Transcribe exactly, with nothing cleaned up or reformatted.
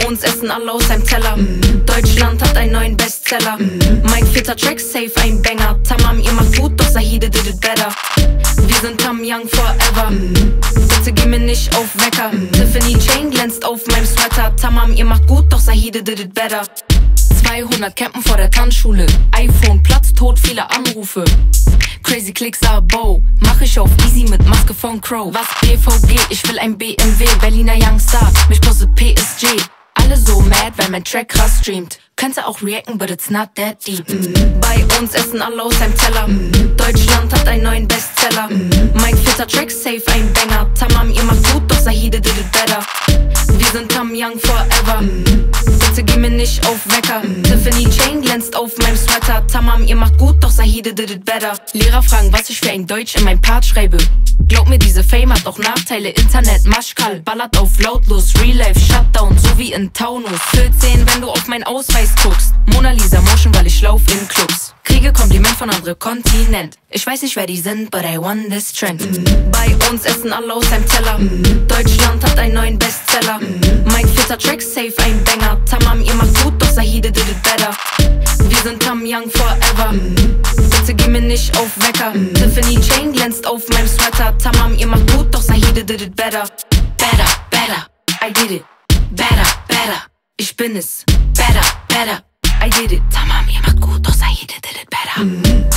uns essen alle aus einem Teller. mm. Deutschland hat einen neuen Bestseller. mm. Mein vierter Track, safe ein Banger. Tamam, ihr macht gut, doch Sahide did it better. Wir sind Tam Young forever. mm. Bitte geh mir nicht auf Wecker. mm. Tiffany Chain glänzt auf meinem Sweater. Tamam, ihr macht gut, doch Sahide did it better. zweihundert campen vor der Tanzschule. iPhone, Platz, tot, viele Anrufe. Crazy Clicks, Abo, mach ich auf easy mit Maske von Crow. Was B V G, ich will ein B M W, Berliner Youngstar, mich postet P S G. Alle so mad, weil mein Track krass streamt. Könnte auch reacten, but it's not that deep. mm. Bei uns essen alle aus einem Teller. mm. Deutschland hat einen neuen Bestseller. mm. Mein vierter Track, safe ein Banger. Tamam, ihr macht gut, doch Sahide did it better. Wir sind Tam Young forever. mm. Bitte geh mir nicht auf Wecker. mm. Tiffany Chain glänzt auf meinem Sweater. Tamam, ihr macht gut, doch Sahide did it better. Lehrer fragen, was ich für ein Deutsch in meinem Part schreibe. Glaub mir, diese Fame hat auch Nachteile. Internet, Maschkal, ballert auf lautlos. Real Life, Shutdown, so wie in Taunus. vierzehn, wenn du auf meinen Ausweis guckst. Mona Lisa Motion, weil ich lauf in Clubs. Kriege Kompliment von anderem Kontinent. Ich weiß nicht, wer die sind, but I won this trend. mm. Bei uns essen alle aus einem Teller. mm. Deutschland hat einen neuen Bestseller. mm. Mein vierter Track, safe ein Banger. Tamam, ihr macht gut, doch Sahide did it better. Wir sind Tam Young forever. mm. Bitte geh mir nicht auf Wecker. mm. Tiffany Chain glänzt auf meinem Sweater. Tamam, ihr macht gut, doch Sahide did it better. Better, better, I did it. Better, better, ich bin es. Better, better, I did it. Tamam, ihr macht gut, doch Sahide did it better. mm.